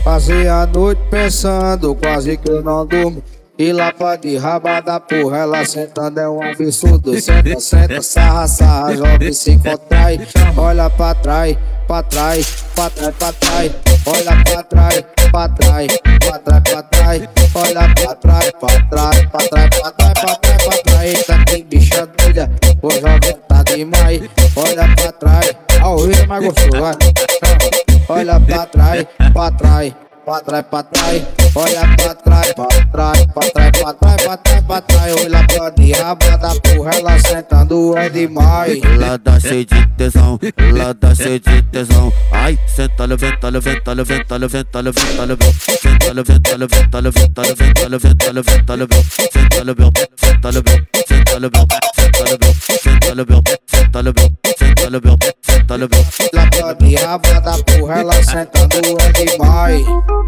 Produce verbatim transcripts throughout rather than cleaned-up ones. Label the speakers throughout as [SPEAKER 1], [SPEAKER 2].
[SPEAKER 1] Passei a noite pensando, quase que eu não durmo. E lá pra de rabada, porra, ela sentando é um absurdo. Senta, senta, sarra, sarra, joga e se contrai. Olha pra trás, pra trás, pra trás, pra trás. Olha pra trás, pra trás, pra trás, pra trás. Olha pra trás, pra trás, pra trás, pra trás, pra trás, pra trás. Eita, tem bicha doida, o jovem tá demais. Olha pra trás, ao rio mais gostoso, vai. Olha pra trás, pra trás, pra trás, pra trás. Olha pra trás, pra trás, pra trás, pra trás, pra trás, pra trás. Olha pra de rabada, porra, ela sentando é demais.
[SPEAKER 2] Ela dá cheio de tesão, ela dá cheio de tesão. Ai, senta, levanta, levanta, levanta, levanta, levanta, levanta. Senta, levanta, levanta, levanta, levanta, levanta, levanta, levanta. Senta, levanta, senta, levanta, senta, levanta, senta, levanta, senta, levanta, senta, levanta, senta, levanta, senta, levanta.
[SPEAKER 1] Olha pra de rabada, porra, ela sentando é demais.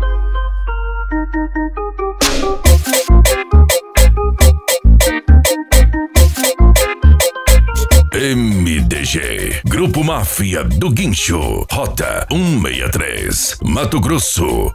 [SPEAKER 3] M D G, Grupo Máfia do Guincho, Rota cento e sessenta e três, Mato Grosso.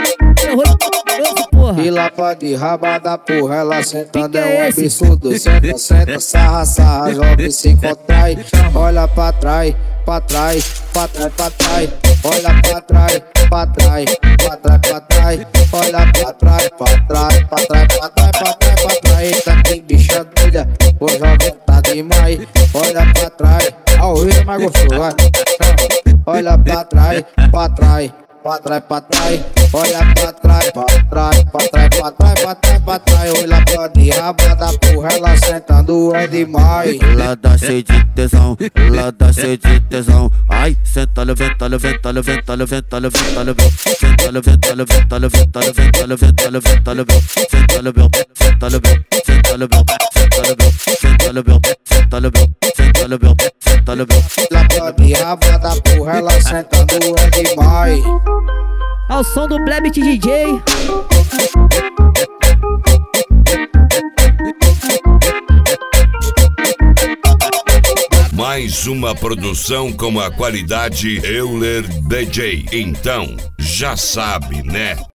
[SPEAKER 1] E lá pra de rabada, porra, ela sentando é um absurdo. Senta, senta, sarra, sarra, joga e se contrai. Olha pra trás, pra trás, pra trás, pra trás. Olha pra trás, pra trás, pra trás, pra trás. Olha pra trás, pra trás, pra trás, pra trás, pra trás, pra trás. Eita, tem bicha doida, o jovem tá demais. Olha pra trás, ao rio mais gostoso, vai. Olha pra trás, pra trás, pra trás, pra trás. Olha pra trás, pra trás, pra trás, pra trás, pra trás, pra trás. Olha pra de rabada, porra, ela sentando é demais.
[SPEAKER 2] Ela dá cheio de tesão, ela dá cheio de tesão. Ai, senta, levanta, levanta, levanta, levanta, levanta, levanta. Senta, levanta, levanta, levanta, levanta, levanta, levanta, levanta. Senta, levanta, senta, levanta, senta, levanta, senta, levanta, senta, levanta, senta, levanta, senta, levanta, senta, levanta.
[SPEAKER 1] Olha pra de rabada, porra, ela sentando é demais.
[SPEAKER 4] Ao som do Blebit D J.
[SPEAKER 3] Mais uma produção com a qualidade Euler D J. Então, já sabe, né?